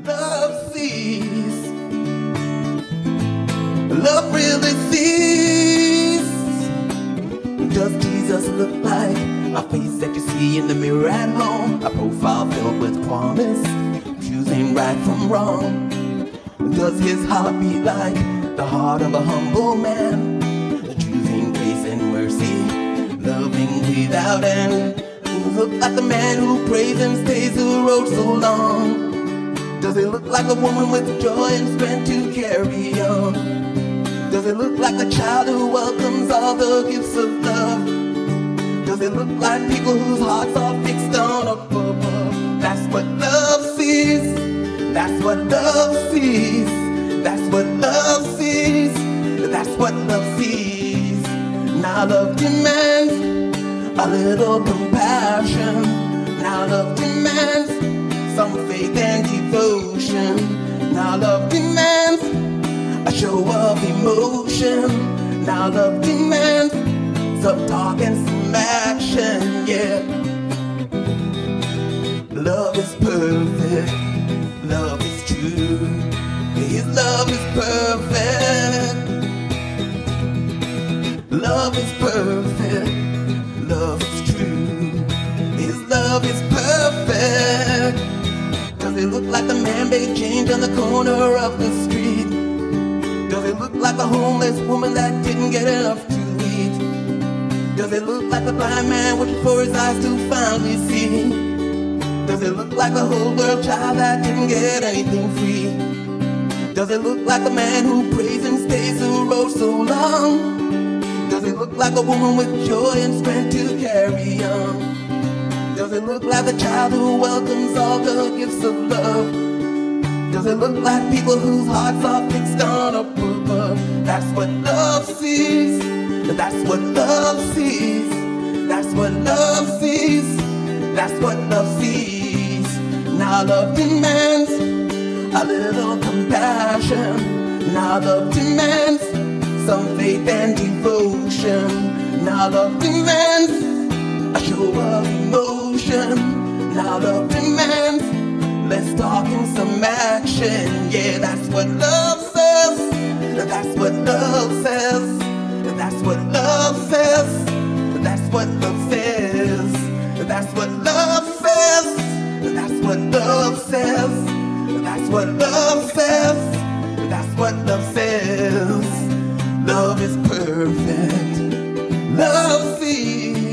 love sees. Love really sees. Does Jesus look like a face that you see in the mirror at home? A profile filled with promise, choosing right from wrong. Does his heart beat like the heart of a humble man, choosing grace and mercy, loving without end? Look like the man who prays and stays who wrote so long? Does it look like a woman with joy and strength to carry on? Does it look like a child who welcomes all the gifts of love? Does it look like people whose hearts are fixed on up above? That's what love sees. That's what love sees. That's what love sees. That's what love sees. Now love demands a little compassion. Now love demands some faith and devotion. Now love demands a show of emotion. Now love demands some talk and some action, yeah. Love is perfect. Love is true. His love is perfect. Love is perfect. Love is true. His love is perfect. Does it look like the man made change on the corner of the street? Does it look like a homeless woman that didn't get enough to eat? Does it look like the blind man wishing for his eyes to finally see? Does it look like a whole world child that didn't get anything free? Does it look like a man who prays and stays who wrote so long? Does it look like a woman with joy and strength to carry on? Does it look like a child who welcomes all the gifts of love? Does it look like people whose hearts are fixed on up above? That's what love sees. That's what love sees. That's what love sees. That's what love sees. Now love demands a little compassion. Now love demands some faith and devotion. Now love demands a show of emotion. Now love demands less talk and some action. Yeah, that's what love says. That's what love says. That's what love says. That's what love says. That's what love says. That's what love says. That's what love says. That's what love says. Love is perfect. Love sees.